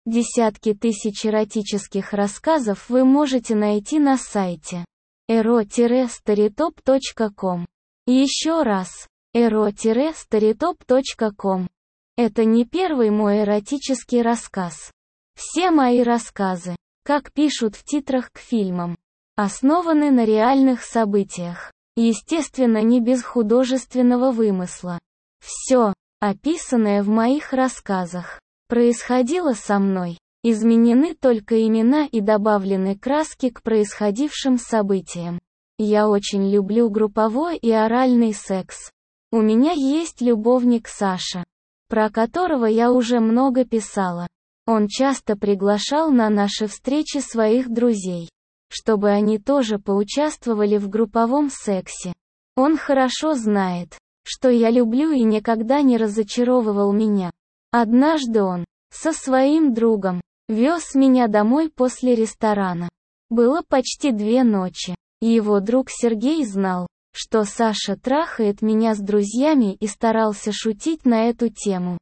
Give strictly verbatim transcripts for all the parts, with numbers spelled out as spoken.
Десятки тысяч эротических рассказов вы можете найти на сайте эро старитоп точка ком. Еще раз, эро старитоп точка ком. Это не первый мой эротический рассказ. Все мои рассказы, как пишут в титрах к фильмам, основаны на реальных событиях. Естественно, не без художественного вымысла. Все, описанное в моих рассказах, происходило со мной. Изменены только имена и добавлены краски к происходившим событиям. Я очень люблю групповой и оральный секс. У меня есть любовник Саша, про которого я уже много писала. Он часто приглашал на наши встречи своих друзей, чтобы они тоже поучаствовали в групповом сексе. Он хорошо знает, что я люблю, и никогда не разочаровывал меня. Однажды он, со своим другом, вез меня домой после ресторана. Было почти две ночи. Его друг Сергей знал, что Саша трахает меня с друзьями, и старался шутить на эту тему.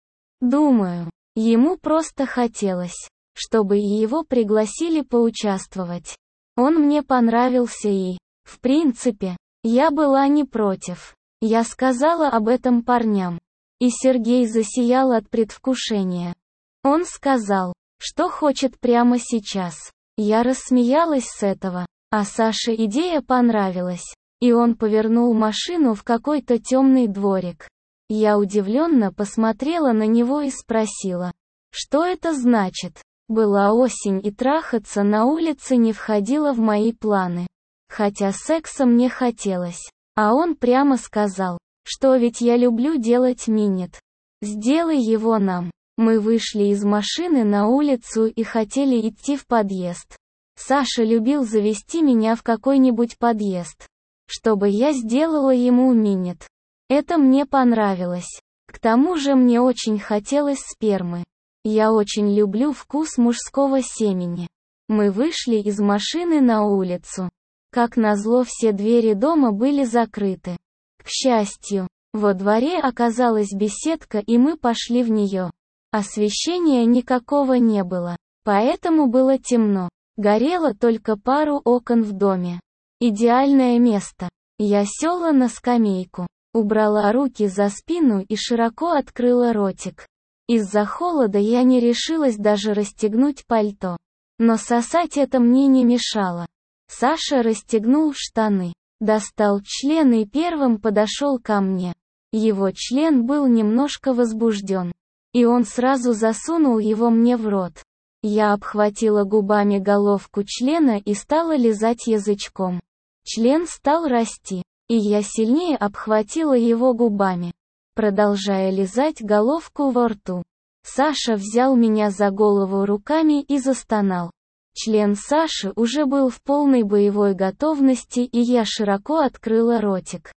Думаю, ему просто хотелось, чтобы его пригласили поучаствовать. Он мне понравился и, в принципе, я была не против. Я сказала об этом парням, и Сергей засиял от предвкушения. Он сказал, что хочет прямо сейчас. Я рассмеялась с этого, а Саше идея понравилась, и он повернул машину в какой-то темный дворик. Я удивленно посмотрела на него и спросила, что это значит. Была осень, и трахаться на улице не входило в мои планы. Хотя секса мне хотелось. А он прямо сказал, что ведь я люблю делать минет. Сделай его нам. Мы вышли из машины на улицу и хотели идти в подъезд. Саша любил завести меня в какой-нибудь подъезд, чтобы я сделала ему минет. Это мне понравилось. К тому же мне очень хотелось спермы. Я очень люблю вкус мужского семени. Мы вышли из машины на улицу. Как назло, все двери дома были закрыты. К счастью, во дворе оказалась беседка, и мы пошли в нее. Освещения никакого не было, поэтому было темно. Горело только пару окон в доме. Идеальное место. Я села на скамейку, убрала руки за спину и широко открыла ротик. Из-за холода я не решилась даже расстегнуть пальто. Но сосать это мне не мешало. Саша расстегнул штаны, достал член и первым подошел ко мне. Его член был немножко возбужден, и он сразу засунул его мне в рот. Я обхватила губами головку члена и стала лизать язычком. Член стал расти, и я сильнее обхватила его губами, продолжая лизать головку во рту. Саша взял меня за голову руками и застонал. Член Саши уже был в полной боевой готовности, и я широко открыла ротик,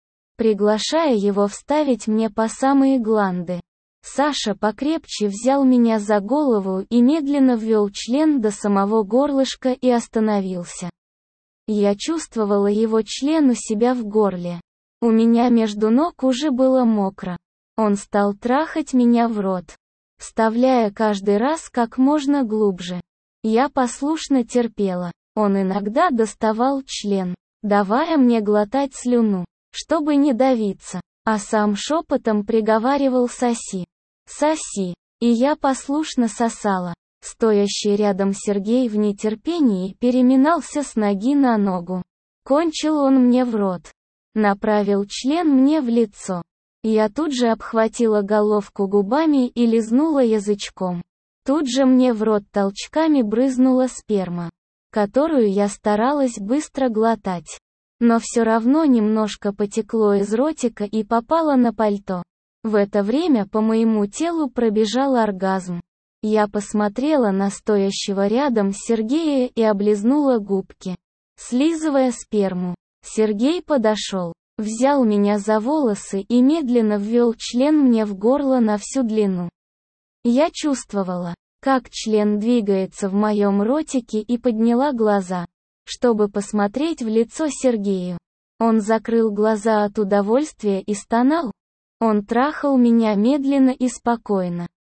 приглашая его вставить мне по самые гланды. Саша покрепче взял меня за голову и медленно ввел член до самого горлышка и остановился. Я чувствовала его член у себя в горле. У меня между ног уже было мокро. Он стал трахать меня в рот, вставляя каждый раз как можно глубже. Я послушно терпела. Он иногда доставал член, давая мне глотать слюну, чтобы не давиться, а сам шепотом приговаривал: «Соси, соси», и я послушно сосала. Стоящий рядом Сергей в нетерпении переминался с ноги на ногу. Кончил он мне в рот, направил член мне в лицо. Я тут же обхватила головку губами и лизнула язычком. Тут же мне в рот толчками брызнула сперма, которую я старалась быстро глотать. Но все равно немножко потекло из ротика и попало на пальто. В это время по моему телу пробежал оргазм. Я посмотрела на стоящего рядом Сергея и облизнула губки, слизывая сперму. Сергей подошел, взял меня за волосы и медленно ввел член мне в горло на всю длину. Я чувствовала, как член двигается в моем ротике, и подняла глаза, чтобы посмотреть в лицо Сергею. Он закрыл глаза от удовольствия и стонал. Он трахал меня медленно и спокойно.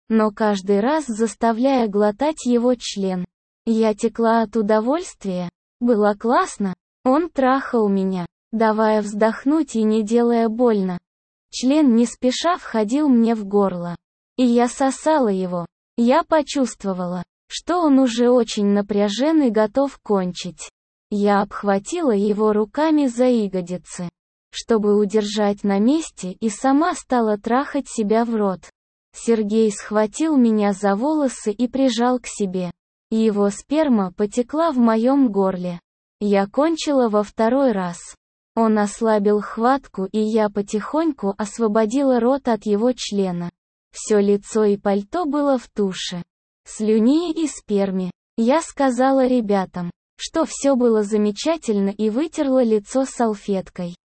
но каждый раз заставляя глотать его член. Я текла от удовольствия. Было классно. Он трахал меня, давая вздохнуть и не делая больно. Член не спеша входил мне в горло. И я сосала его. Я почувствовала, что он уже очень напряжен и готов кончить. Я обхватила его руками за ягодицы, чтобы удержать на месте, и сама стала трахать себя в рот. Сергей схватил меня за волосы и прижал к себе. Его сперма потекла в моем горле. Я кончила во второй раз. Он ослабил хватку, и я потихоньку освободила рот от его члена. Все лицо и пальто было в туши, слюни и сперме. Я сказала ребятам, что все было замечательно, и вытерла лицо салфеткой.